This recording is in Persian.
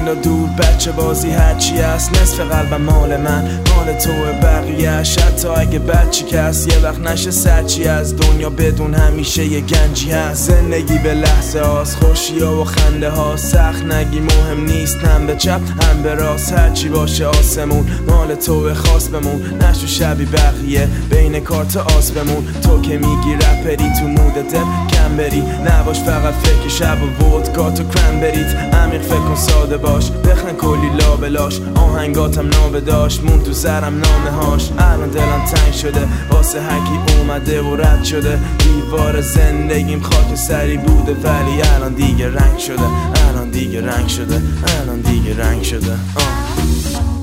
نشین و دور بچه بازی هرچی هست، نصف قلبم مال من مال توه بقیه‌اش، حتی اگه بچی کس یه وقت نشه سرچی از دنیا بدون همیشه یه گنجی هست. زندگی به لحظه هاست، خوشی‌ها و خنده ها، سخت نگی مهم نیست، هم به چپ هم به راست، هرچی باشه آسمون مال توه، خاص بمون نشو شبی بقیه بین کارت آس بمون. تو که میگی رپری تو مود دل کم بری، نباش فقط فکر شب و ودکا و کرنبریت، عمیق فکر کن ساده باش، بخن کلی لابلاش، آهنگاتم نابه داشت مون تو سرم نامه هاش. الان دلم تنگ شده واسه هرکی اومده و رد شده، دیوار زندگیم خاک سری بوده ولی الان دیگه رنگ شده، الان دیگه رنگ شده، الان دیگه رنگ شده.